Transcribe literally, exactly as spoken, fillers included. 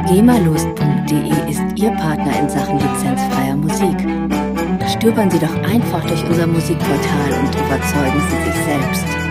GEMALost punkt de ist Ihr Partner in Sachen lizenzfreier Musik. Stöbern Sie doch einfach durch unser Musikportal und überzeugen Sie sich selbst.